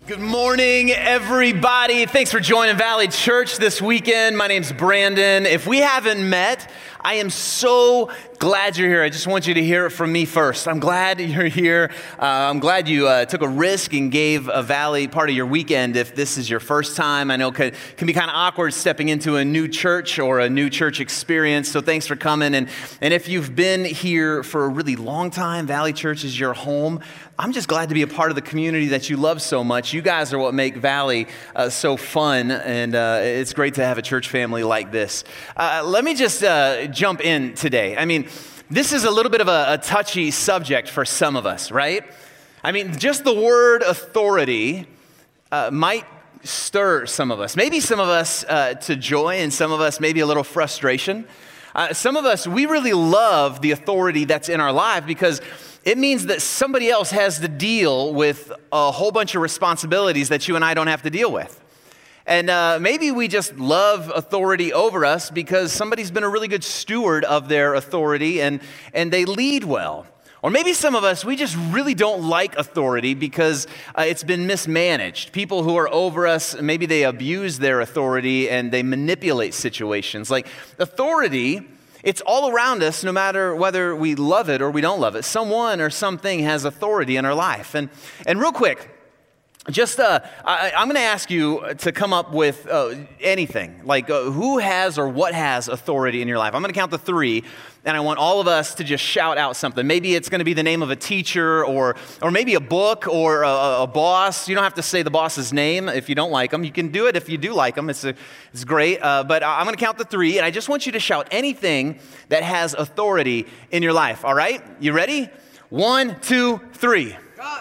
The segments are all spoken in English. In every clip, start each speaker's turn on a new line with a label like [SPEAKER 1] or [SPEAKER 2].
[SPEAKER 1] Good morning, everybody. Thanks for joining Valley Church this weekend. My name's Brandon. If we haven't met, I am so glad you're here. I just want you to hear it from me first. I'm glad you're here. I'm glad you took a risk and gave a Valley part of your weekend. If this is your first time, I know it can be kind of awkward stepping into a new church or a new church experience. So thanks for coming. And if you've been here for a really long time, Valley Church is your home. I'm just glad to be a part of the community that you love so much. You guys are what make Valley so fun, and it's great to have a church family like this. Let me just jump in today. I mean, this is a little bit of a touchy subject for some of us, right? I mean, just the word authority might stir some of us. Maybe some of us to joy, and some of us maybe a little frustration. Some of us, we really love the authority that's in our life because it means that somebody else has to deal with a whole bunch of responsibilities that you and I don't have to deal with. And maybe we just love authority over us because somebody's been a really good steward of their authority and they lead well. Or maybe some of us, we just really don't like authority because it's been mismanaged. People who are over us, maybe they abuse their authority and they manipulate situations. Like authority, it's all around us, no matter whether we love it or we don't love it. Someone or something has authority in our life. And real quick, just I'm going to ask you to come up with anything, like who has or what has authority in your life. I'm going to count to three, and I want all of us to just shout out something. Maybe it's going to be the name of a teacher or maybe a book or a boss. You don't have to say the boss's name if you don't like them. You can do it if you do like them. It's great. But I'm going to count to three, and I just want you to shout anything that has authority in your life. All right? You ready? 1, 2, 3. God.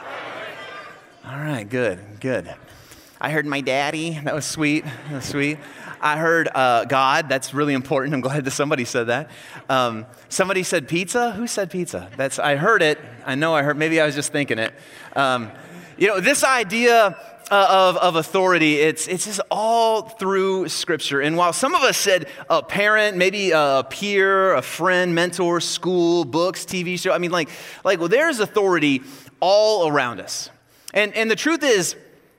[SPEAKER 1] All right, good. I heard my daddy. That was sweet. I heard God. That's really important. I'm glad that somebody said that. Somebody said pizza. Who said pizza? I heard it. I know I heard. Maybe I was just thinking it. This idea of authority, it's just all through Scripture. And while some of us said a parent, maybe a peer, a friend, mentor, school, books, TV show. I mean, well, there's authority all around us. And the truth is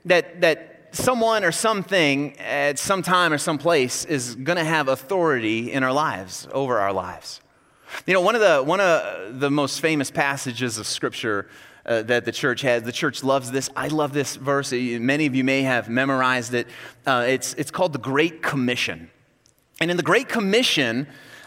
[SPEAKER 1] that someone or something at some time or some place is going to have authority in our lives, over our lives. You know, one of the most famous passages of Scripture that the church has, the church loves this. I love this verse. Many of you may have memorized it. It's called the Great Commission. And in the Great Commission,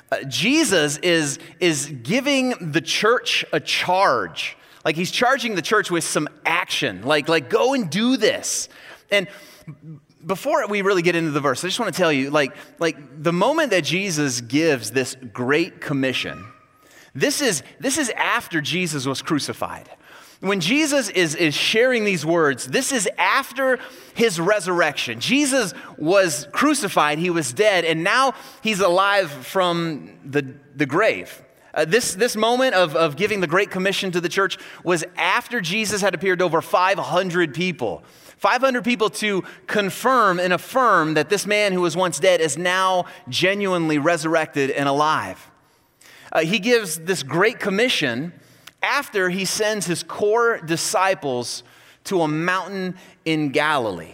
[SPEAKER 1] Jesus is giving the church a charge. Like he's charging the church with some action, like go and do this. And before we really get into the verse, I just want to tell you, like the moment that Jesus gives this great commission, this is after Jesus was crucified. When Jesus is sharing these words, this is after his resurrection. Jesus was crucified, he was dead, and now he's alive from the grave. This moment of giving the Great Commission to the church was after Jesus had appeared to over 500 people. 500 people to confirm and affirm that this man who was once dead is now genuinely resurrected and alive. He gives this Great Commission after he sends his core disciples to a mountain in Galilee.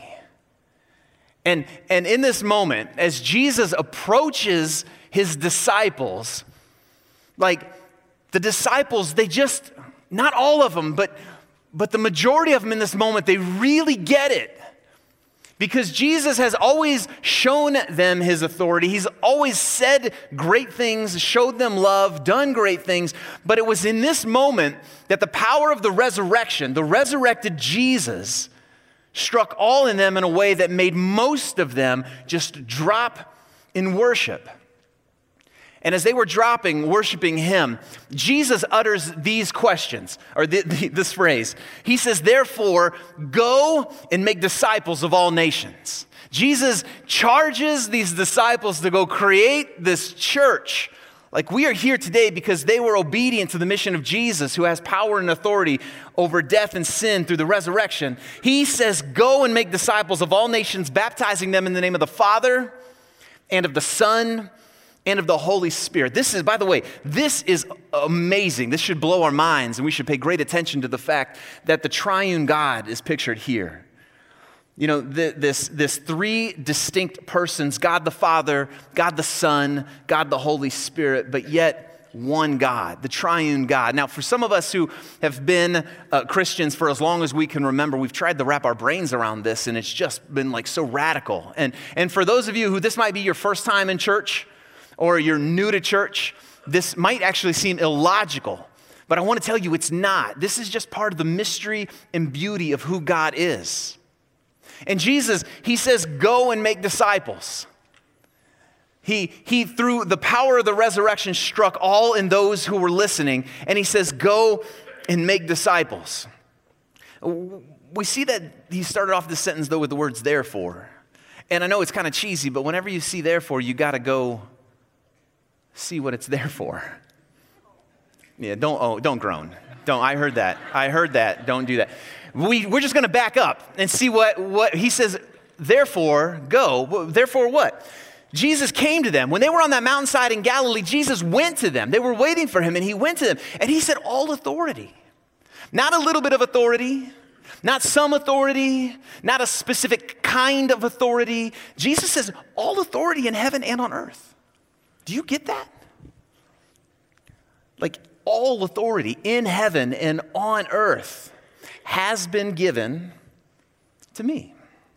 [SPEAKER 1] And in this moment, as Jesus approaches his disciples, like the disciples, they just, not all of them, but the majority of them in this moment, they really get it. Because Jesus has always shown them his authority. He's always said great things, showed them love, done great things. But it was in this moment that the power of the resurrection, the resurrected Jesus, struck all in them in a way that made most of them just drop in worship. And as they were worshiping him, Jesus utters these questions, or this phrase. He says, therefore, go and make disciples of all nations. Jesus charges these disciples to go create this church. Like we are here today because they were obedient to the mission of Jesus, who has power and authority over death and sin through the resurrection. He says, go and make disciples of all nations, baptizing them in the name of the Father and of the Son and of the Holy Spirit. This is, by the way, this is amazing. This should blow our minds, and we should pay great attention to the fact that the triune God is pictured here. You know, this three distinct persons, God the Father, God the Son, God the Holy Spirit, but yet one God, the triune God. Now, for some of us who have been Christians for as long as we can remember, we've tried to wrap our brains around this, and it's just been like so radical. And for those of you who this might be your first time in church, or you're new to church, this might actually seem illogical. But I want to tell you it's not. This is just part of the mystery and beauty of who God is. And Jesus, he says, go and make disciples. He through the power of the resurrection, struck all in those who were listening. And he says, go and make disciples. We see that he started off this sentence, though, with the words therefore. And I know it's kind of cheesy, but whenever you see therefore, you got to go see what it's there for. Yeah, don't groan. I heard that. Don't do that. We're just going to back up and see what he says, therefore, go. Therefore what? Jesus came to them. When they were on that mountainside in Galilee, Jesus went to them. They were waiting for him, and he went to them. And he said, all authority. Not a little bit of authority, not some authority, not a specific kind of authority. Jesus says, all authority in heaven and on earth. Do you get that? Like, all authority in heaven and on earth has been given to me.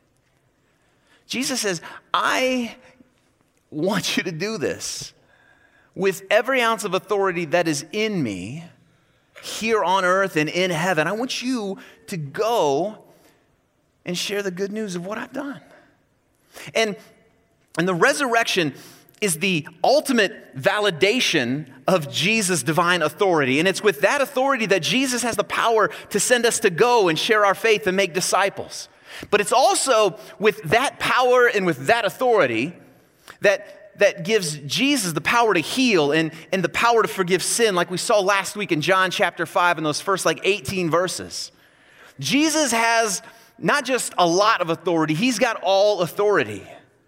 [SPEAKER 1] Jesus says, I want you to do this with every ounce of authority that is in me here on earth and in heaven. I want you to go and share the good news of what I've done. And the resurrection is the ultimate validation of Jesus' divine authority. And it's with that authority that Jesus has the power to send us to go and share our faith and make disciples. But it's also with that power and with that authority that gives Jesus the power to heal and the power to forgive sin, like we saw last week in John chapter 5 in those first 18 verses. Jesus has not just a lot of authority, he's got all authority.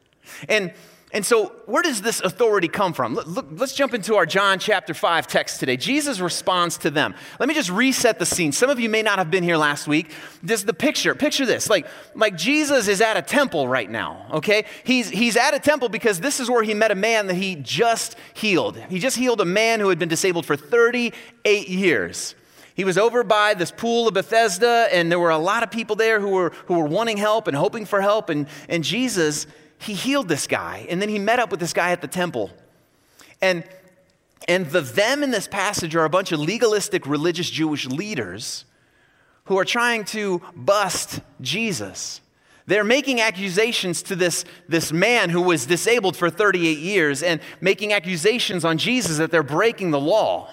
[SPEAKER 1] And so where does this authority come from? Let's jump into our John chapter 5 text today. Jesus responds to them. Let me just reset the scene. Some of you may not have been here last week. This is the picture. Picture this. Like Jesus is at a temple right now, okay? He's at a temple because this is where he met a man that he just healed. He just healed a man who had been disabled for 38 years. He was over by this pool of Bethesda, and there were a lot of people there who were wanting help and hoping for help, and Jesus, he healed this guy, and then he met up with this guy at the temple. And the them in this passage are a bunch of legalistic religious Jewish leaders who are trying to bust Jesus. They're making accusations to this man who was disabled for 38 years and making accusations on Jesus that they're breaking the law.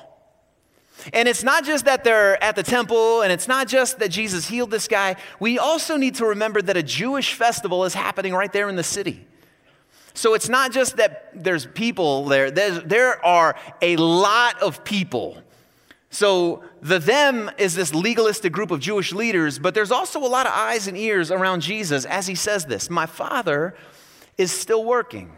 [SPEAKER 1] And it's not just that they're at the temple, and it's not just that Jesus healed this guy. We also need to remember that a Jewish festival is happening right there in the city. So it's not just that there's people there. There are a lot of people. So the them is this legalistic group of Jewish leaders, but there's also a lot of eyes and ears around Jesus as he says this. My Father is still working,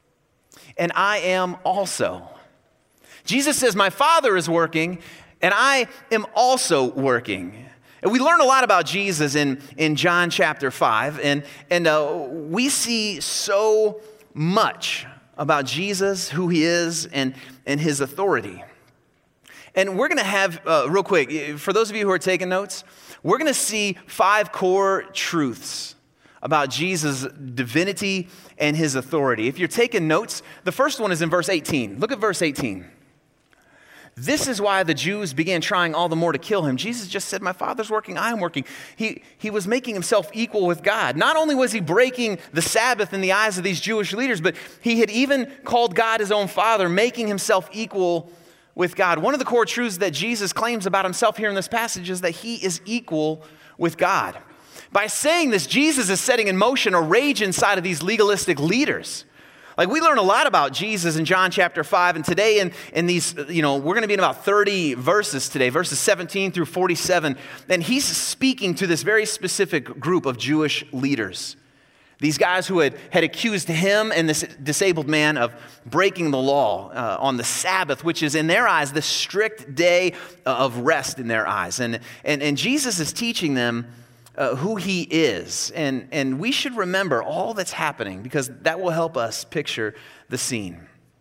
[SPEAKER 1] and I am also. Jesus says, my Father is working, and I am also working. And we learn a lot about Jesus in John chapter 5, and we see so much about Jesus, who he is, and his authority. And we're going to have, real quick, for those of you who are taking notes, we're going to see 5 core truths about Jesus' divinity and his authority. If you're taking notes, the first one is in verse 18. Look at verse 18. This is why the Jews began trying all the more to kill him. Jesus just said, my Father's working, I am working. He was making himself equal with God. Not only was he breaking the Sabbath in the eyes of these Jewish leaders, but he had even called God his own Father, making himself equal with God. One of the core truths that Jesus claims about himself here in this passage is that he is equal with God. By saying this, Jesus is setting in motion a rage inside of these legalistic leaders. Like, we learn a lot about Jesus in John chapter 5, and today in these, we're going to be in about 30 verses today, verses 17 through 47, and he's speaking to this very specific group of Jewish leaders. These guys who had accused him and this disabled man of breaking the law on the Sabbath, which is in their eyes the strict day of rest in their eyes. And Jesus is teaching them who he is. And we should remember all that's happening because that will help us picture the scene.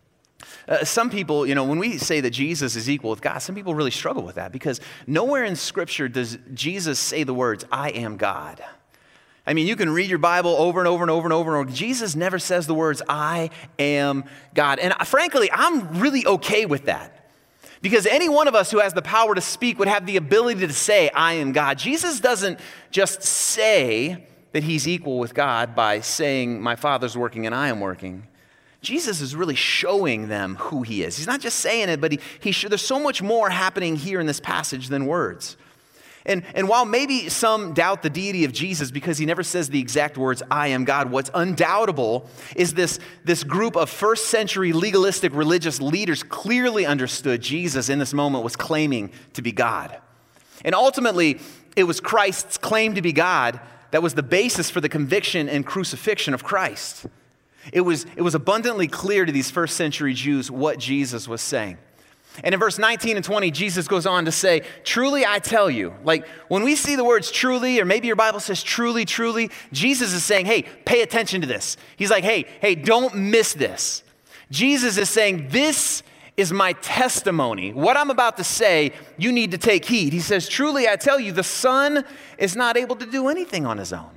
[SPEAKER 1] Some people, when we say that Jesus is equal with God, some people really struggle with that because nowhere in Scripture does Jesus say the words, I am God. I mean, you can read your Bible over and over and over and over and over. Jesus never says the words, I am God. And frankly, I'm really okay with that because any one of us who has the power to speak would have the ability to say, I am God. Jesus doesn't just say that he's equal with God by saying, my Father's working and I am working. Jesus is really showing them who he is. He's not just saying it, but there's so much more happening here in this passage than words. And while maybe some doubt the deity of Jesus because he never says the exact words, I am God, what's undoubtable is this group of first century legalistic religious leaders clearly understood Jesus in this moment was claiming to be God. And ultimately, it was Christ's claim to be God that was the basis for the conviction and crucifixion of Christ. It was abundantly clear to these first century Jews what Jesus was saying. And in verse 19 and 20, Jesus goes on to say, truly I tell you, like when we see the words truly, or maybe your Bible says truly, truly, Jesus is saying, hey, pay attention to this. He's like, hey, don't miss this. Jesus is saying, this is my testimony. What I'm about to say, you need to take heed. He says, truly I tell you, the Son is not able to do anything on his own.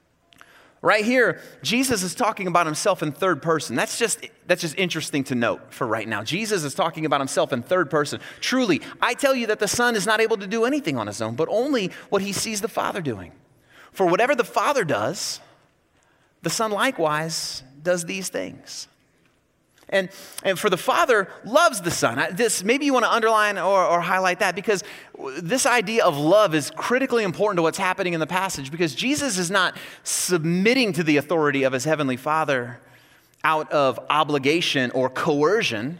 [SPEAKER 1] Right here, Jesus is talking about himself in third person. That's just interesting to note for right now. Jesus is talking about himself in third person. Truly, I tell you that the Son is not able to do anything on his own, but only what he sees the Father doing. For whatever the Father does, the Son likewise does these things. And for the Father loves the Son. Maybe you want to underline or highlight that because this idea of love is critically important to what's happening in the passage because Jesus is not submitting to the authority of his heavenly Father out of obligation or coercion.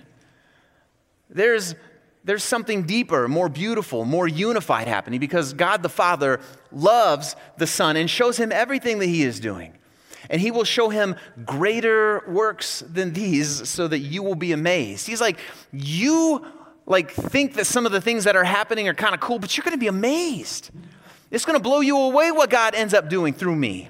[SPEAKER 1] There's something deeper, more beautiful, more unified happening because God the Father loves the Son and shows him everything that he is doing. And he will show him greater works than these so that you will be amazed. He's like, you think that some of the things that are happening are kind of cool, but you're going to be amazed. It's going to blow you away what God ends up doing through me.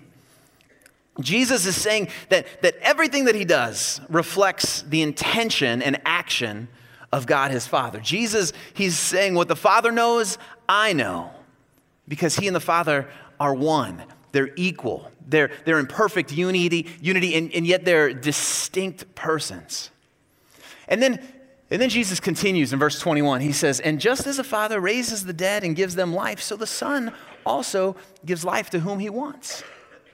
[SPEAKER 1] Jesus is saying that everything that he does reflects the intention and action of God his Father. Jesus, he's saying what the Father knows, I know, because he and the Father are one. They're equal. They're in perfect unity, and yet they're distinct persons. And then Jesus continues in verse 21. He says, and just as the Father raises the dead and gives them life, so the Son also gives life to whom he wants.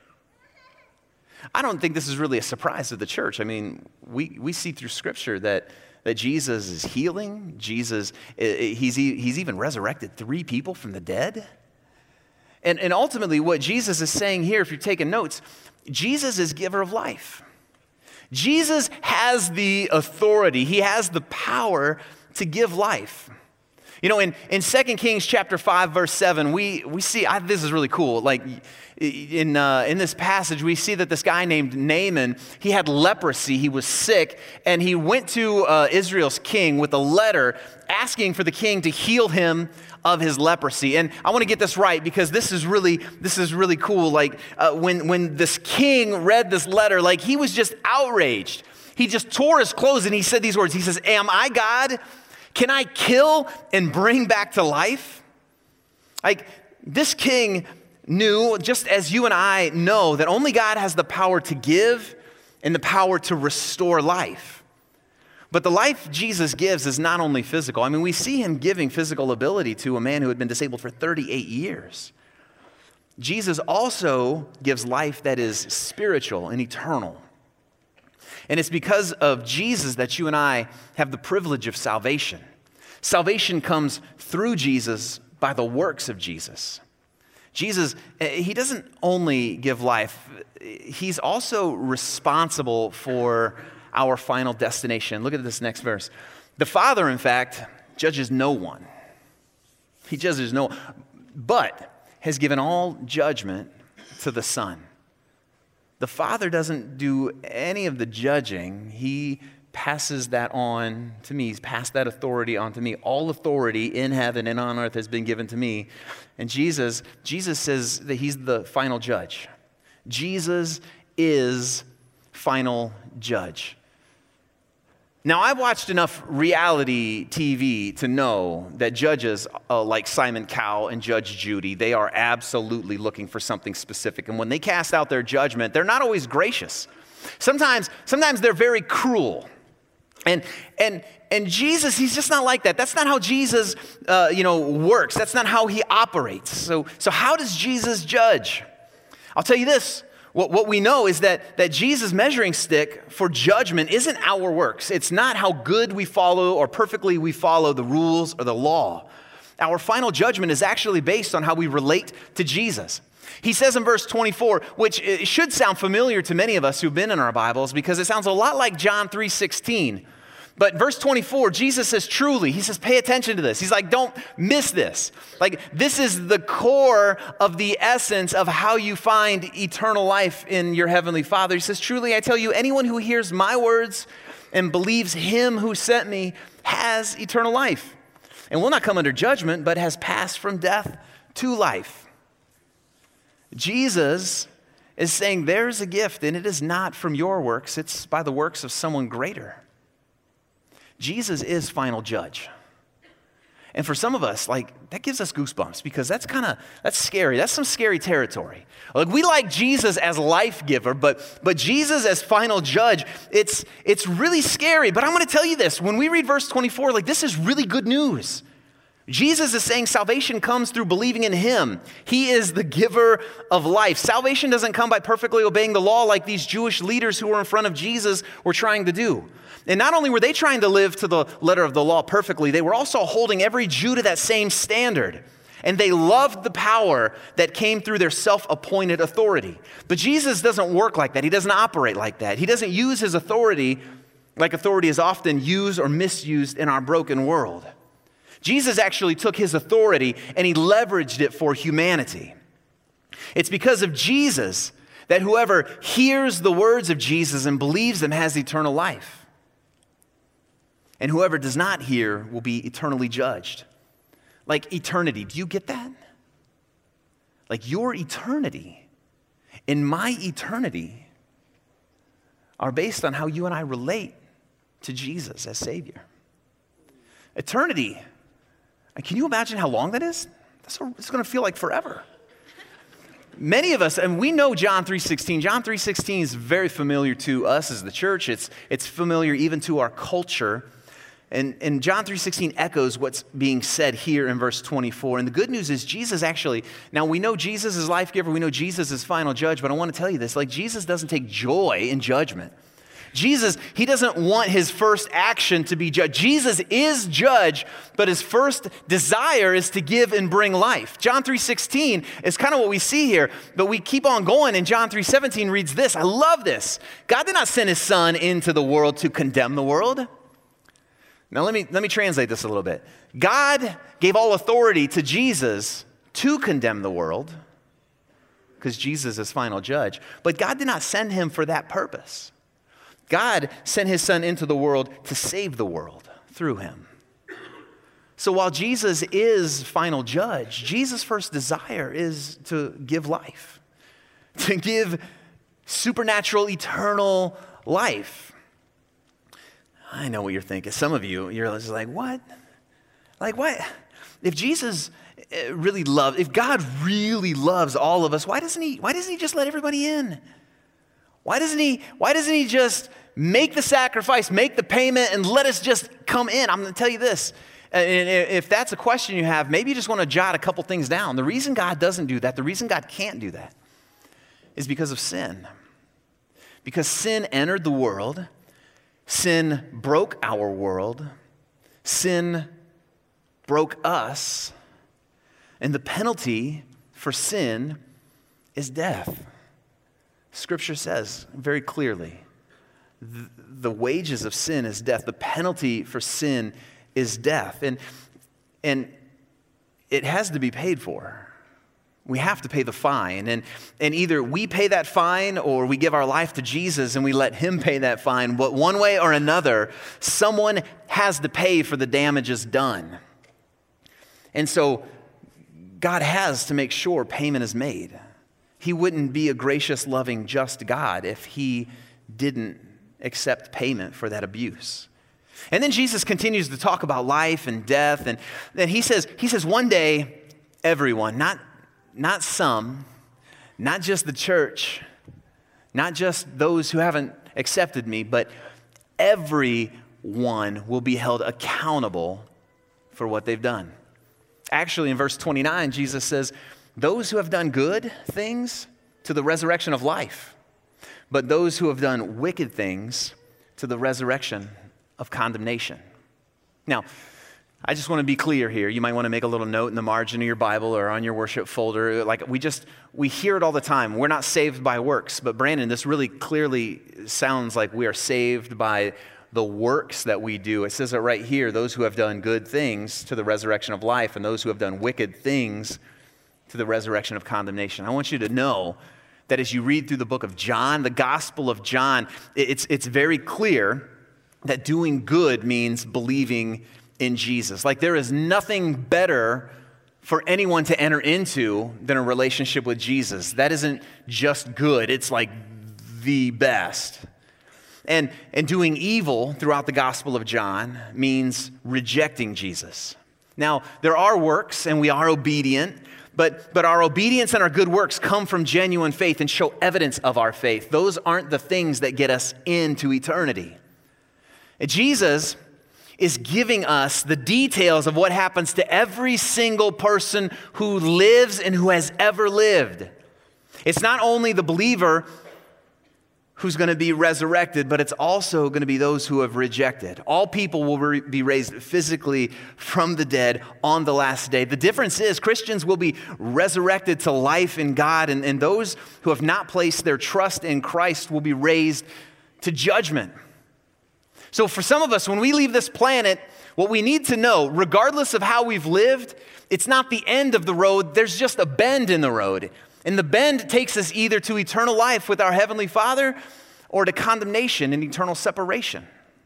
[SPEAKER 1] I don't think this is really a surprise to the church. I mean, we see through Scripture that Jesus is healing. He's even resurrected 3 people from the dead. And ultimately, what Jesus is saying here, if you're taking notes, Jesus is giver of life. Jesus has the authority. He has the power to give life. You know, in 2 Kings chapter 5, verse 7, we see, this is really cool. Like in this passage, we see that this guy named Naaman, he had leprosy, he was sick, and he went to Israel's king with a letter asking for the king to heal him of his leprosy. And I want to get this right because this is really cool. Like when this king read this letter, like he was just outraged. He just tore his clothes and he said these words. He says, am I God? Can I kill and bring back to life? Like this king knew, just as you and I know, that only God has the power to give and the power to restore life. But the life Jesus gives is not only physical. I mean, we see him giving physical ability to a man who had been disabled for 38 years. Jesus also gives life that is spiritual and eternal. And it's because of Jesus that you and I have the privilege of salvation. Salvation comes through Jesus by the works of Jesus. Jesus, he doesn't only give life, he's also responsible for our final destination. Look at this next verse. The Father, in fact, judges no one. He judges no one, but has given all judgment to the Son. The Father doesn't do any of the judging. He passes that on to me. He's passed that authority on to me. All authority in heaven and on earth has been given to me. And Jesus says that he's the final judge. Jesus is final judge. Now, I've watched enough reality TV to know that judges like Simon Cowell and Judge Judy, they are absolutely looking for something specific. And when they cast out their judgment, they're not always gracious. Sometimes they're very cruel. And Jesus, he's just not like that. That's not how Jesus, works. That's not how he operates. So how does Jesus judge? I'll tell you this. What we know is that Jesus' measuring stick for judgment isn't our works. It's not how good we follow or perfectly we follow the rules or the law. Our final judgment is actually based on how we relate to Jesus. He says in verse 24, which should sound familiar to many of us who've been in our Bibles because it sounds a lot like John 3:16. But verse 24, Jesus says, truly, he says, pay attention to this. He's like, don't miss this. Like, this is the core of the essence of how you find eternal life in your heavenly Father. He says, truly, I tell you, anyone who hears my words and believes him who sent me has eternal life and will not come under judgment, but has passed from death to life. Jesus is saying there's a gift, and it is not from your works. It's by the works of someone greater. Jesus is final judge. And for some of us, that gives us goosebumps because that's scary. That's some scary territory. Like, we like Jesus as life giver, but Jesus as final judge, it's really scary. But I'm going to tell you this. When we read verse 24, this is really good news. Jesus is saying salvation comes through believing in him. He is the giver of life. Salvation doesn't come by perfectly obeying the law like these Jewish leaders who were in front of Jesus were trying to do. And not only were they trying to live to the letter of the law perfectly, they were also holding every Jew to that same standard. And they loved the power that came through their self-appointed authority. But Jesus doesn't work like that. He doesn't operate like that. He doesn't use his authority like authority is often used or misused in our broken world. Jesus actually took his authority and he leveraged it for humanity. It's because of Jesus that whoever hears the words of Jesus and believes them has eternal life. And whoever does not hear will be eternally judged. Like eternity, do you get that? Like your eternity and my eternity are based on how you and I relate to Jesus as Savior. Eternity, can you imagine how long that is? It's going to feel like forever. Many of us, and we know John 3:16. John 3:16 is very familiar to us as the church. It's familiar even to our culture. And John 3:16 echoes what's being said here in verse 24. And the good news is Jesus actually, now we know Jesus is life giver, we know Jesus is final judge, but I want to tell you this, Jesus doesn't take joy in judgment. Jesus, he doesn't want his first action to be judge. Jesus is judge, but his first desire is to give and bring life. John 3:16 is kind of what we see here, but we keep on going, and John 3:17 reads this. I love this. God did not send his son into the world to condemn the world. Now let me translate this a little bit. God gave all authority to Jesus to condemn the world because Jesus is final judge, but God did not send him for that purpose. God sent his son into the world to save the world through him. So while Jesus is final judge, Jesus' first desire is to give life, to give supernatural, eternal life. I know what you're thinking. Some of you, you're just like, what? Like what? If Jesus really loves, if God really loves all of us, why doesn't he just let everybody in? Why doesn't he just make the sacrifice, make the payment, and let us just come in? I'm going to tell you this. And if that's a question you have, maybe you just want to jot a couple things down. The reason God doesn't do that, the reason God can't do that, is because of sin. Because sin entered the world. Sin broke our world. Sin broke us. And the penalty for sin is death. Scripture says very clearly, the wages of sin is death. The penalty for sin is death. And it has to be paid for. We have to pay the fine. And either we pay that fine or we give our life to Jesus and we let him pay that fine. But one way or another, someone has to pay for the damages done. And so God has to make sure payment is made. He wouldn't be a gracious, loving, just God if he didn't accept payment for that abuse. And then Jesus continues to talk about life and death. And then he says one day, everyone, not some, not just the church, not just those who haven't accepted me, but everyone will be held accountable for what they've done. Actually, in verse 29, Jesus says, those who have done good things to the resurrection of life, but those who have done wicked things to the resurrection of condemnation. Now, I just want to be clear here. You might want to make a little note in the margin of your Bible or on your worship folder. Like we hear it all the time. We're not saved by works. But Brandon, this really clearly sounds like we are saved by the works that we do. It says it right here, those who have done good things to the resurrection of life and those who have done wicked things to the resurrection of condemnation. I want you to know that as you read through the book of John, the Gospel of John, it's very clear that doing good means believing in Jesus. Like there is nothing better for anyone to enter into than a relationship with Jesus. That isn't just good, it's like the best. And doing evil throughout the Gospel of John means rejecting Jesus. Now, there are works and we are obedient, but our obedience and our good works come from genuine faith and show evidence of our faith. Those aren't the things that get us into eternity. And Jesus is giving us the details of what happens to every single person who lives and who has ever lived. It's not only the believer who's going to be resurrected, but it's also going to be those who have rejected. All people will be raised physically from the dead on the last day. The difference is Christians will be resurrected to life in God, and those who have not placed their trust in Christ will be raised to judgment. So for some of us, when we leave this planet, what we need to know, regardless of how we've lived, it's not the end of the road, there's just a bend in the road. And the bend takes us either to eternal life with our Heavenly Father or to condemnation and eternal separation.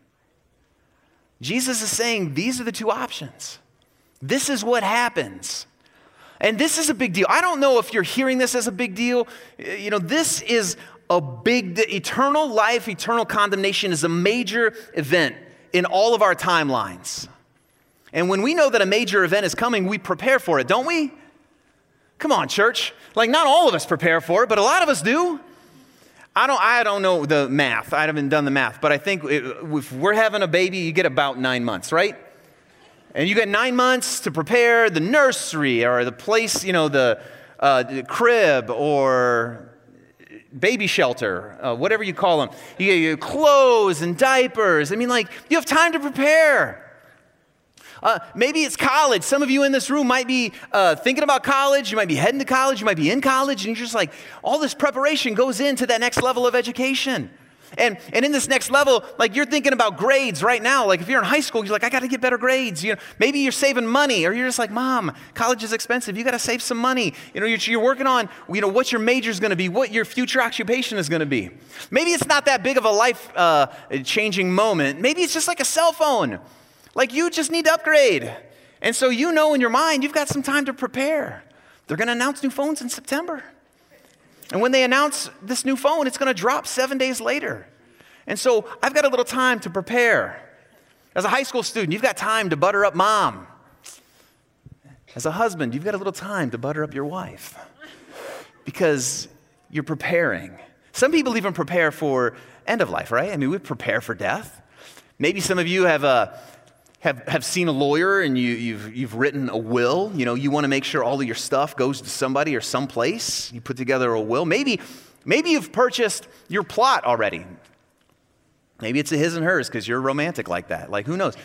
[SPEAKER 1] Jesus is saying these are the two options. This is what happens. And this is a big deal. I don't know if you're hearing this as a big deal. You know, this is a big, eternal life, eternal condemnation is a major event in all of our timelines. And when we know that a major event is coming, we prepare for it, don't we? Come on, church. Like, not all of us prepare for it, but a lot of us do. I don't know the math. I haven't done the math, but I think if we're having a baby, you get about 9 months, right? And you get 9 months to prepare the nursery or the place, you know, the crib or baby shelter, whatever you call them. You get your clothes and diapers. I mean, like, you have time to prepare. Maybe it's college. Some of you in this room might be thinking about college. You might be heading to college. You might be in college. And you're just like, all this preparation goes into that next level of education. And in this next level, like you're thinking about grades right now. Like if you're in high school, you're like, I got to get better grades. You know, maybe you're saving money, or you're just like, Mom, college is expensive. You got to save some money. You know, you're working on, you know, what your major is going to be, what your future occupation is going to be. Maybe it's not that big of a life changing moment. Maybe it's just like a cell phone. Like you just need to upgrade. And so you know in your mind, you've got some time to prepare. They're going to announce new phones in September. And when they announce this new phone, it's going to drop 7 days later. And so I've got a little time to prepare. As a high school student, you've got time to butter up mom. As a husband, you've got a little time to butter up your wife because you're preparing. Some people even prepare for end of life, right? I mean, we prepare for death. Maybe some of you have seen a lawyer and you've written a will. You know, you want to make sure all of your stuff goes to somebody or someplace. You put together a will. Maybe you've purchased your plot already. Maybe it's a his and hers because you're romantic like that. Like, who knows?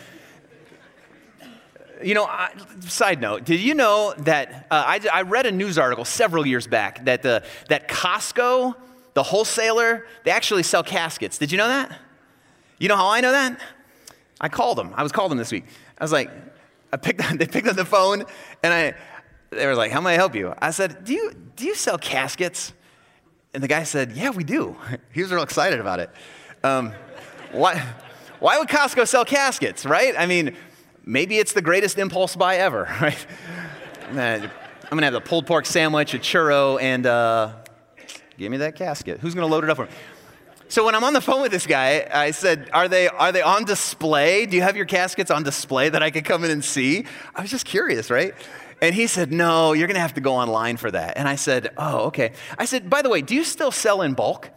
[SPEAKER 1] You know, side note, did you know that I read a news article several years back that Costco, the wholesaler, they actually sell caskets. Did you know that? You know how I know that? I called them. I was called them this week. I was like, they picked up the phone, and They were like, how may I help you? I said, do you sell caskets? And the guy said, yeah, we do. He was real excited about it. Why would Costco sell caskets, right? I mean, maybe it's the greatest impulse buy ever, right? I'm going to have the pulled pork sandwich, a churro, and give me that casket. Who's going to load it up for me? So when I'm on the phone with this guy, I said, are they on display? Do you have your caskets on display that I could come in and see? I was just curious, right? And he said, no, you're going to have to go online for that. And I said, oh, okay. I said, by the way, do you still sell in bulk?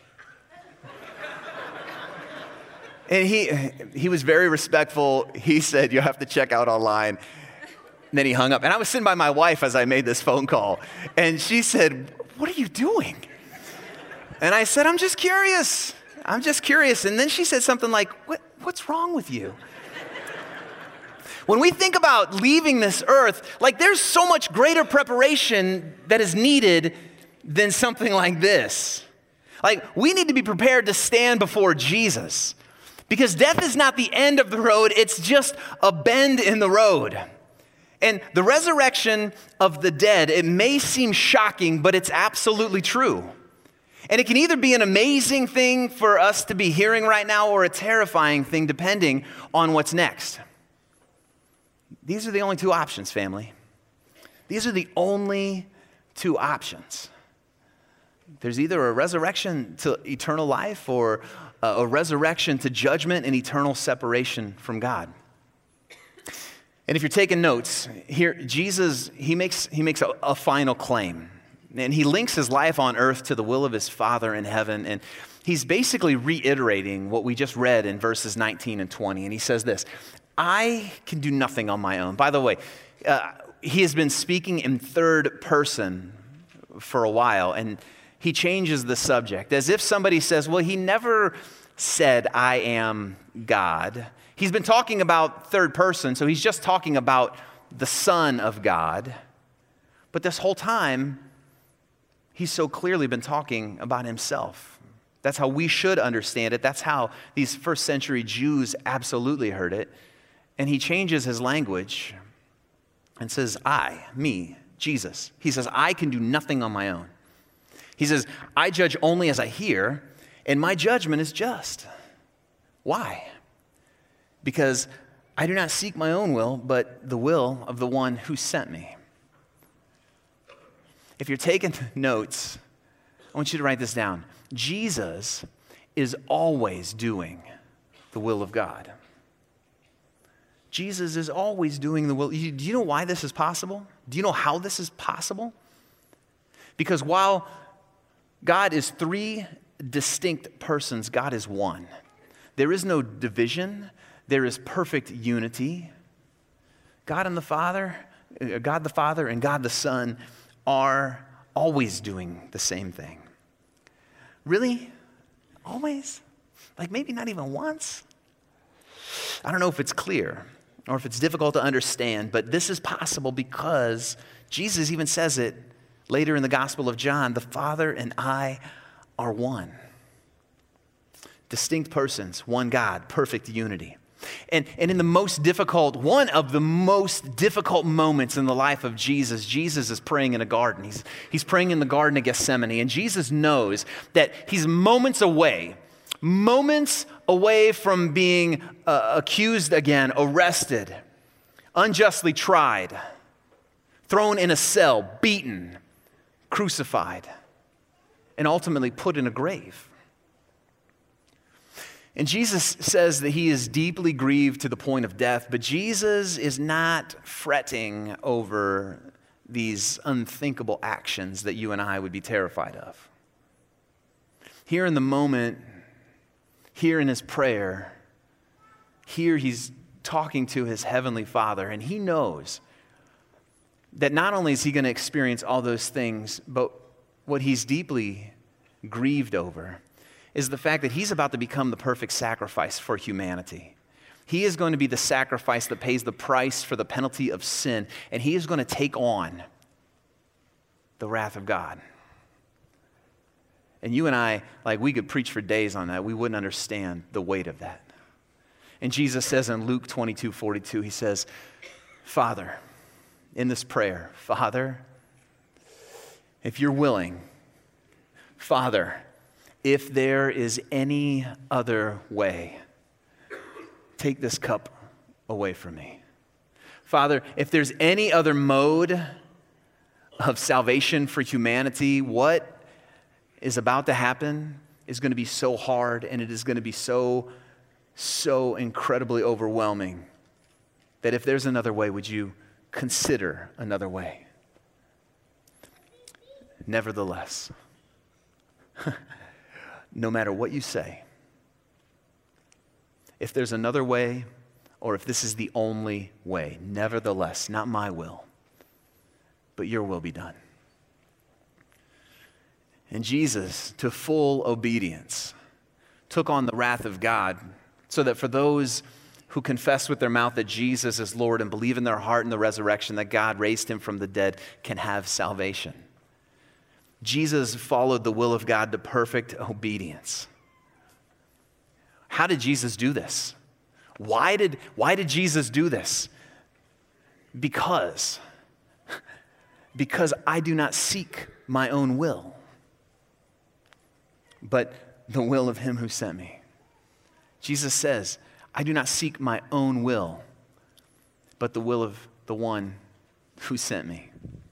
[SPEAKER 1] And he was very respectful. He said, you'll have to check out online. And then he hung up. And I was sitting by my wife as I made this phone call. And she said, what are you doing? And I said, I'm just curious. I'm just curious. And then she said something like, what's wrong with you? When we think about leaving this earth, like there's so much greater preparation that is needed than something like this. Like we need to be prepared to stand before Jesus because death is not the end of the road. It's just a bend in the road. And the resurrection of the dead, it may seem shocking, but it's absolutely true. And it can either be an amazing thing for us to be hearing right now or a terrifying thing depending on what's next. These are the only two options, family. These are the only two options. There's either a resurrection to eternal life or a resurrection to judgment and eternal separation from God. And if you're taking notes, here Jesus, he makes a final claim. And he links his life on earth to the will of his Father in heaven. And he's basically reiterating what we just read in verses 19 and 20. And he says this, I can do nothing on my own. By the way, he has been speaking in third person for a while. And he changes the subject as if somebody says, well, he never said, I am God. He's been talking about third person, so he's just talking about the Son of God. But this whole time, he's so clearly been talking about himself. That's how we should understand it. That's how these first century Jews absolutely heard it. And he changes his language and says, I, me, Jesus. He says, I can do nothing on my own. He says, I judge only as I hear, and my judgment is just. Why? Because I do not seek my own will, but the will of the one who sent me. If you're taking notes, I want you to write this down. Jesus is always doing the will of God. Jesus is always doing the will. Do you know why this is possible? Do you know how this is possible? Because while God is three distinct persons, God is one. There is no division. There is perfect unity. God the Father and God the Son are always doing the same thing. Really? Always? Like maybe not even once? I don't know if it's clear or if it's difficult to understand, but this is possible because Jesus even says it later in the Gospel of John, the Father and I are one. Distinct persons, one God, perfect unity. And in one of the most difficult moments in the life of Jesus, Jesus is praying in a garden. He's praying in the Garden of Gethsemane, and Jesus knows that he's moments away from being accused again, arrested, unjustly tried, thrown in a cell, beaten, crucified, and ultimately put in a grave. And Jesus says that he is deeply grieved to the point of death, but Jesus is not fretting over these unthinkable actions that you and I would be terrified of. Here in the moment, here in his prayer, here he's talking to his heavenly Father, and he knows that not only is he going to experience all those things, but what he's deeply grieved over is the fact that he's about to become the perfect sacrifice for humanity. He is going to be the sacrifice that pays the price for the penalty of sin, and he is going to take on the wrath of God. And you and I, we could preach for days on that. We wouldn't understand the weight of that. And Jesus says in Luke 22:42, he says, Father, in this prayer. Father, if you're willing, Father, if there is any other way, take this cup away from me. Father, if there's any other mode of salvation for humanity, what is about to happen is going to be so hard, and it is going to be so incredibly overwhelming that if there's another way, would you consider another way? Nevertheless, no matter what you say, if there's another way, or if this is the only way, nevertheless, not my will, but your will be done. And Jesus, to full obedience, took on the wrath of God so that for those who confess with their mouth that Jesus is Lord and believe in their heart in the resurrection that God raised him from the dead can have salvation. Jesus followed the will of God to perfect obedience. How did Jesus do this? Why did Jesus do this? Because I do not seek my own will, but the will of him who sent me. Jesus says, I do not seek my own will, but the will of the one who sent me.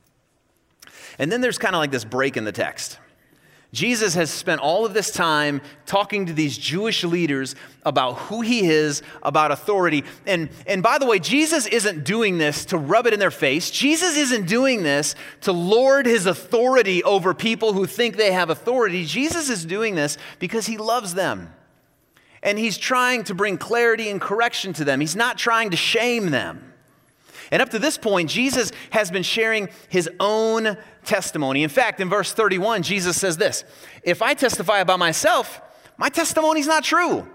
[SPEAKER 1] And then there's kind of like this break in the text. Jesus has spent all of this time talking to these Jewish leaders about who he is, about authority. And by the way, Jesus isn't doing this to rub it in their face. Jesus isn't doing this to lord his authority over people who think they have authority. Jesus is doing this because he loves them. And he's trying to bring clarity and correction to them. He's not trying to shame them. And up to this point, Jesus has been sharing his own testimony. In fact, in verse 31, Jesus says this, if I testify about myself, my testimony's not true.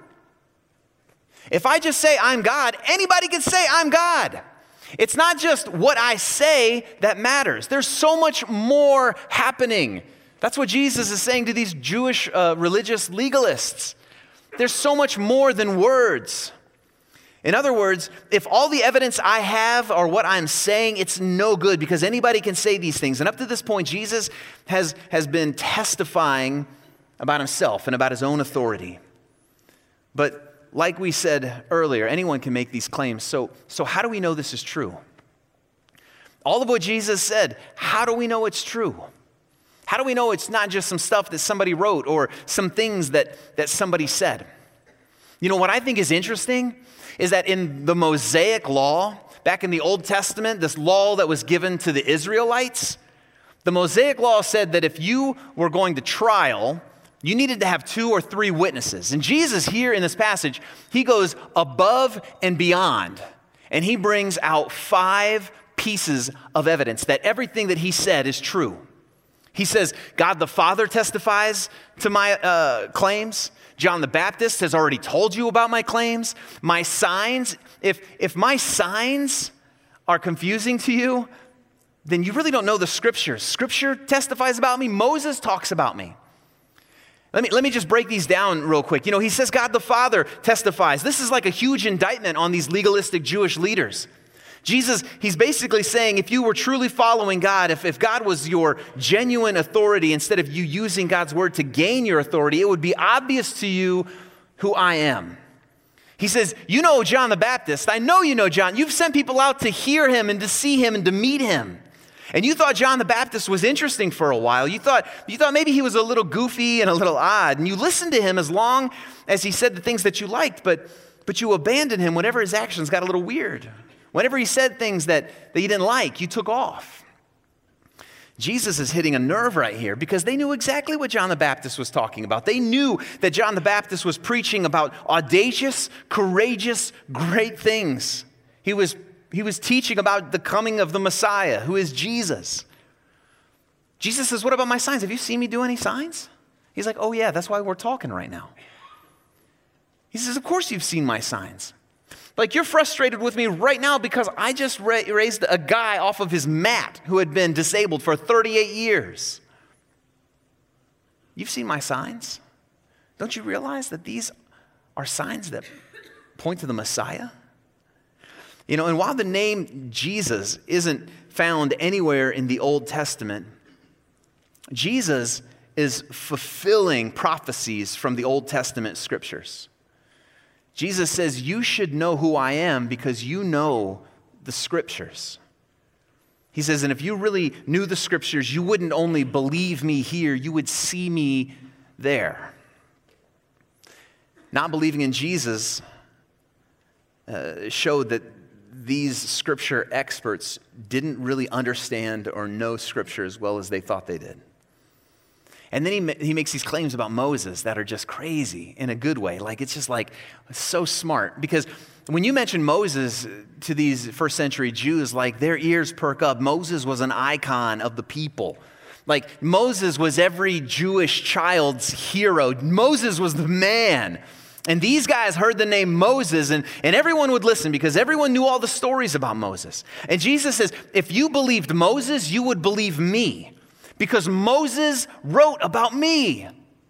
[SPEAKER 1] If I just say I'm God, anybody can say I'm God. It's not just what I say that matters. There's so much more happening. That's what Jesus is saying to these Jewish religious legalists. There's so much more than words. In other words, if all the evidence I have or what I'm saying, it's no good because anybody can say these things. And up to this point, Jesus has been testifying about himself and about his own authority. But like we said earlier, anyone can make these claims. So how do we know this is true? All of what Jesus said, how do we know it's true? How do we know it's not just some stuff that somebody wrote or some things that somebody said? You know, what I think is interesting is that in the Mosaic law, back in the Old Testament, this law that was given to the Israelites, the Mosaic law said that if you were going to trial, you needed to have 2 or 3 witnesses. And Jesus here in this passage, he goes above and beyond, and he brings out 5 pieces of evidence that everything that he said is true. He says, God the Father testifies to my claims. John the Baptist has already told you about my claims. My signs, if my signs are confusing to you, then you really don't know the scriptures. Scripture testifies about me. Moses talks about me. Let me just break these down real quick. You know, he says God the Father testifies. This is like a huge indictment on these legalistic Jewish leaders. Jesus, he's basically saying if you were truly following God, if God was your genuine authority, instead of you using God's word to gain your authority, it would be obvious to you who I am. He says, you know John the Baptist. I know you know John. You've sent people out to hear him and to see him and to meet him. And you thought John the Baptist was interesting for a while. You thought maybe he was a little goofy and a little odd. And you listened to him as long as he said the things that you liked, but you abandoned him whenever his actions got a little weird. Whenever he said things that you didn't like, you took off. Jesus is hitting a nerve right here because they knew exactly what John the Baptist was talking about. They knew that John the Baptist was preaching about audacious, courageous, great things. He was teaching about the coming of the Messiah, who is Jesus. Jesus says, what about my signs? Have you seen me do any signs? He's like, oh yeah, that's why we're talking right now. He says, of course you've seen my signs. Like, you're frustrated with me right now because I just raised a guy off of his mat who had been disabled for 38 years. You've seen my signs. Don't you realize that these are signs that point to the Messiah? And while the name Jesus isn't found anywhere in the Old Testament, Jesus is fulfilling prophecies from the Old Testament scriptures. Jesus says, you should know who I am because you know the scriptures. He says, and if you really knew the scriptures, you wouldn't only believe me here, you would see me there. Not believing in Jesus showed that these scripture experts didn't really understand or know scripture as well as they thought they did. And then he makes these claims about Moses that are just crazy in a good way. Like, it's just like so smart. Because when you mention Moses to these first century Jews, like their ears perk up. Moses was an icon of the people. Like Moses was every Jewish child's hero. Moses was the man. And these guys heard the name Moses and everyone would listen because everyone knew all the stories about Moses. And Jesus says, if you believed Moses, you would believe me. Because Moses wrote about me.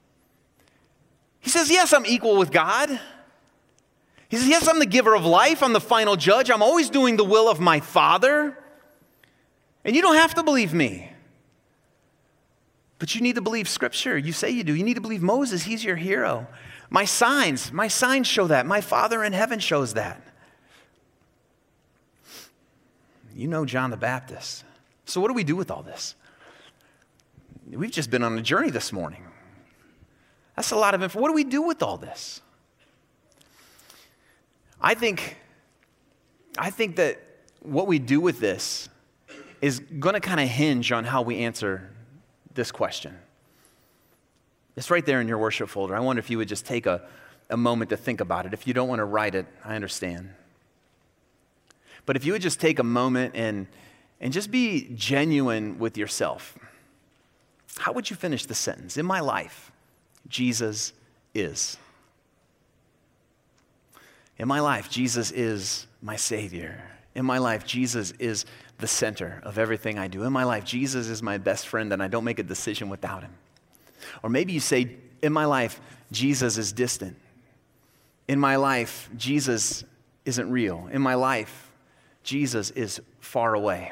[SPEAKER 1] He says, yes, I'm equal with God. He says, yes, I'm the giver of life. I'm the final judge. I'm always doing the will of my Father. And you don't have to believe me. But you need to believe Scripture. You say you do. You need to believe Moses. He's your hero. My signs show that. My Father in heaven shows that. You know John the Baptist. So what do we do with all this? We've just been on a journey this morning. That's a lot of info. What do we do with all this? I think that what we do with this is going to kind of hinge on how we answer this question. It's right there in your worship folder. I wonder if you would just take a moment to think about it. If you don't want to write it, I understand. But if you would just take a moment and just be genuine with yourself. How would you finish the sentence? In my life, Jesus is. In my life, Jesus is my Savior. In my life, Jesus is the center of everything I do. In my life, Jesus is my best friend and I don't make a decision without him. Or maybe you say, in my life, Jesus is distant. In my life, Jesus isn't real. In my life, Jesus is far away.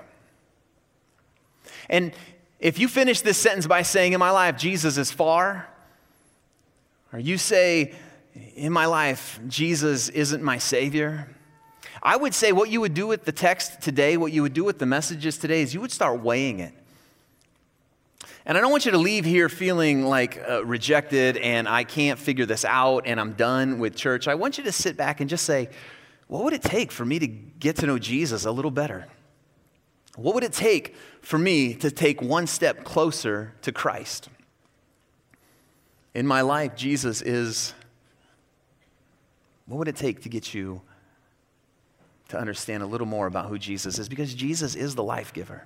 [SPEAKER 1] And if you finish this sentence by saying, in my life, Jesus is far, or you say, in my life, Jesus isn't my Savior, I would say what you would do with the text today, what you would do with the messages today is you would start weighing it. And I don't want you to leave here feeling like rejected and I can't figure this out and I'm done with church. I want you to sit back and just say, what would it take for me to get to know Jesus a little better? What would it take for me to take one step closer to Christ? In my life, Jesus is. What would it take to get you to understand a little more about who Jesus is? Because Jesus is the life giver.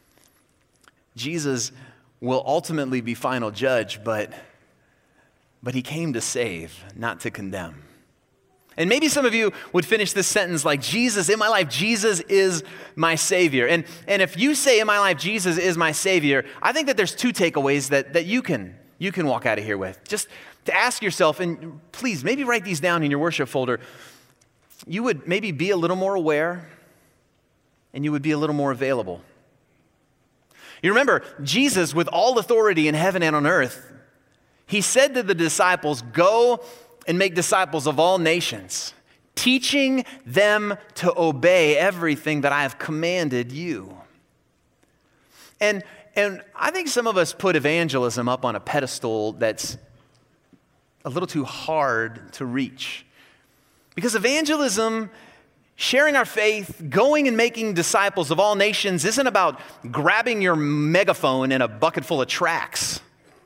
[SPEAKER 1] Jesus will ultimately be final judge, but he came to save, not to condemn. And maybe some of you would finish this sentence like, Jesus, in my life, Jesus is my Savior. And if you say, in my life, Jesus is my Savior, I think that there's two takeaways that you can walk out of here with. Just to ask yourself, and please, maybe write these down in your worship folder. You would maybe be a little more aware, and you would be a little more available. You remember, Jesus, with all authority in heaven and on earth, he said to the disciples, go and make disciples of all nations, teaching them to obey everything that I have commanded you. And I think some of us put evangelism up on a pedestal that's a little too hard to reach. Because evangelism, sharing our faith, going and making disciples of all nations isn't about grabbing your megaphone in a bucket full of tracts.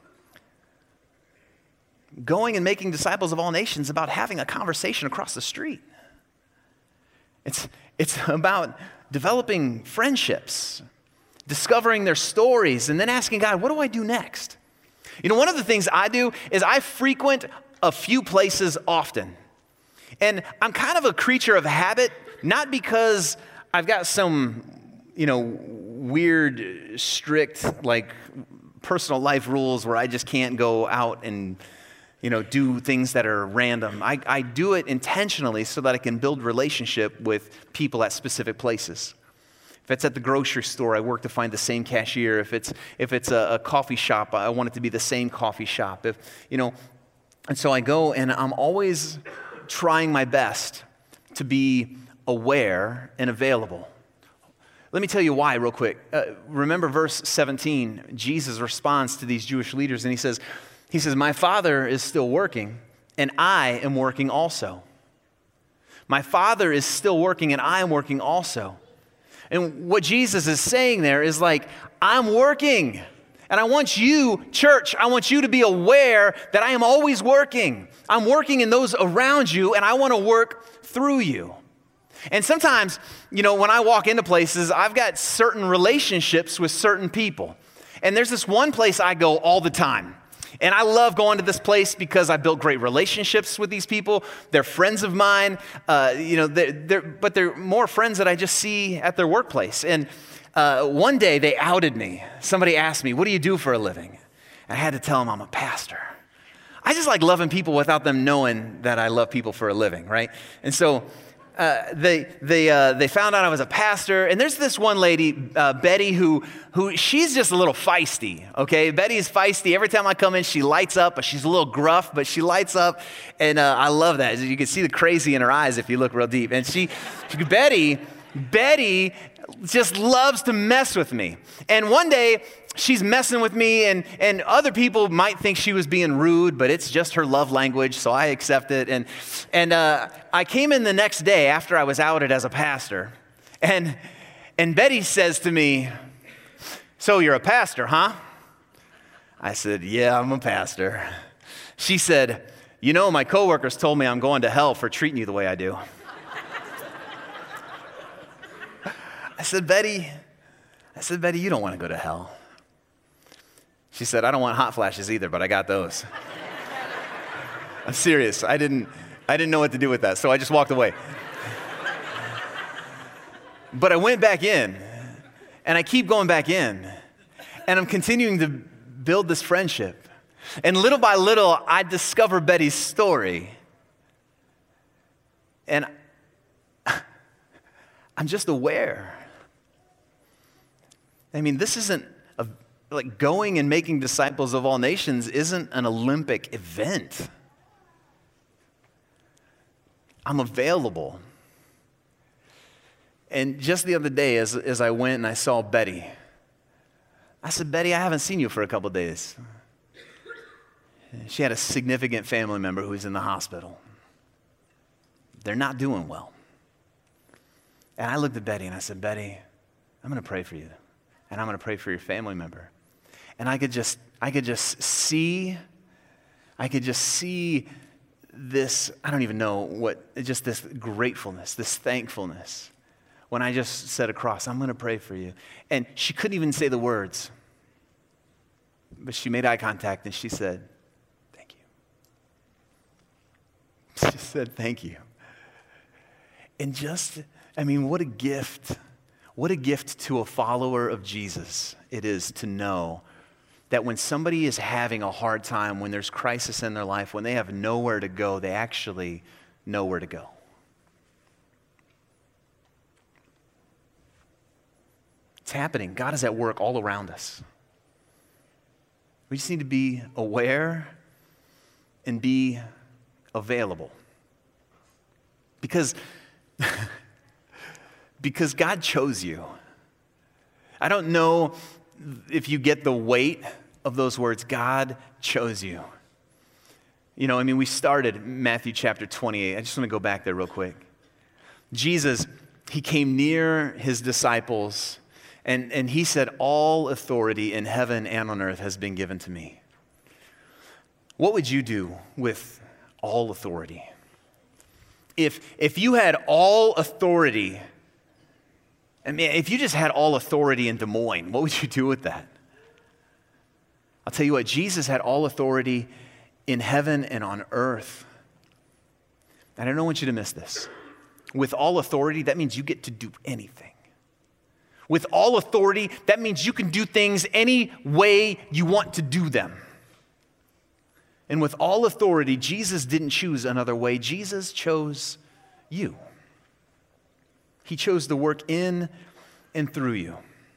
[SPEAKER 1] Going and making disciples of all nations is about having a conversation across the street. It's about developing friendships, discovering their stories, and then asking God, what do I do next? You know, one of the things I do is I frequent a few places often. And I'm kind of a creature of habit, not because I've got some, weird, strict, personal life rules where I just can't go out and do things that are random. I do it intentionally so that I can build relationship with people at specific places. If it's at the grocery store, I work to find the same cashier. If it's a coffee shop, I want it to be the same coffee shop. And so I go, and I'm always trying my best to be aware and available. Let me tell you why real quick. Remember verse 17. Jesus responds to these Jewish leaders, and he says, my Father is still working, and I am working also. My Father is still working, and I am working also. And what Jesus is saying there is like, I'm working. And I want you, church, I want you to be aware that I am always working. I'm working in those around you, and I want to work through you. And sometimes, when I walk into places, I've got certain relationships with certain people. And there's this one place I go all the time. And I love going to this place because I built great relationships with these people. They're friends of mine, but they're more friends that I just see at their workplace. And one day they outed me. Somebody asked me, what do you do for a living? And I had to tell them I'm a pastor. I just like loving people without them knowing that I love people for a living, right? And so they found out I was a pastor, and there's this one lady, Betty, who she's just a little feisty, okay? Betty's feisty. Every time I come in, she lights up, but she's a little gruff, but she lights up, and I love that. You can see the crazy in her eyes if you look real deep. And Betty just loves to mess with me. And one day, she's messing with me, and other people might think she was being rude, but it's just her love language, so I accept it. And I came in the next day after I was outed as a pastor, and Betty says to me, so you're a pastor, huh? I said, yeah, I'm a pastor. She said, my coworkers told me I'm going to hell for treating you the way I do. I said, Betty, you don't want to go to hell. She said, I don't want hot flashes either, but I got those. I'm serious. I didn't know what to do with that, so I just walked away. But I went back in, and I keep going back in, and I'm continuing to build this friendship. And little by little, I discover Betty's story. And I'm just aware. I mean, this isn't like going and making disciples of all nations isn't an Olympic event. I'm available. And just the other day, as I went and I saw Betty, I said, Betty, I haven't seen you for a couple days. She had a significant family member who's in the hospital. They're not doing well. And I looked at Betty and I said, Betty, I'm going to pray for you. And I'm going to pray for your family member. And I could just see this, I don't even know what, just this gratefulness, this thankfulness. When I just said across, I'm going to pray for you. And she couldn't even say the words. But she made eye contact and she said, thank you. She said, thank you. And what a gift. What a gift to a follower of Jesus it is to know that when somebody is having a hard time, when there's crisis in their life, when they have nowhere to go, they actually know where to go. It's happening. God is at work all around us. We just need to be aware and be available. Because God chose you. I don't know if you get the weight of those words. God chose you. We started Matthew chapter 28. I just want to go back there real quick. Jesus, he came near his disciples and he said, all authority in heaven and on earth has been given to me. What would you do with all authority? If you had all authority, if you just had all authority in Des Moines, what would you do with that? I'll tell you what, Jesus had all authority in heaven and on earth. And I don't want you to miss this. With all authority, that means you get to do anything. With all authority, that means you can do things any way you want to do them. And with all authority, Jesus didn't choose another way. Jesus chose you. He chose to work in and through you.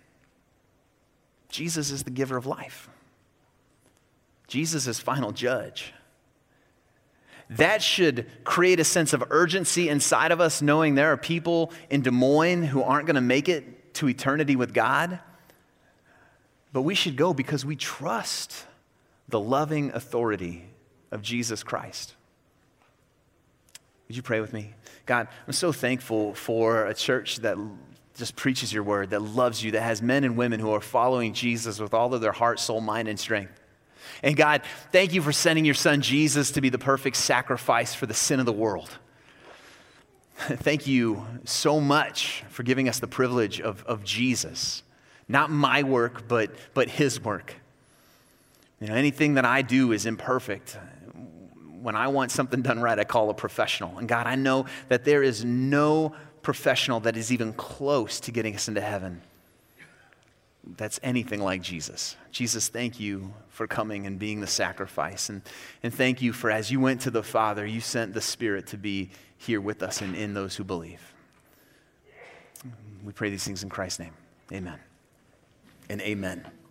[SPEAKER 1] Jesus is the giver of life. Jesus is final judge. That should create a sense of urgency inside of us, knowing there are people in Des Moines who aren't going to make it to eternity with God. But we should go because we trust the loving authority of Jesus Christ. Would you pray with me? God, I'm so thankful for a church that just preaches your word, that loves you, that has men and women who are following Jesus with all of their heart, soul, mind, and strength. And God, thank you for sending your son Jesus to be the perfect sacrifice for the sin of the world. Thank you so much for giving us the privilege of Jesus. Not my work, but his work. You know, anything that I do is imperfect. When I want something done right, I call a professional. And God, I know that there is no professional that is even close to getting us into heaven that's anything like Jesus. Jesus, thank you for coming and being the sacrifice. And thank you for, as you went to the Father, you sent the Spirit to be here with us and in those who believe. We pray these things in Christ's name. Amen and amen.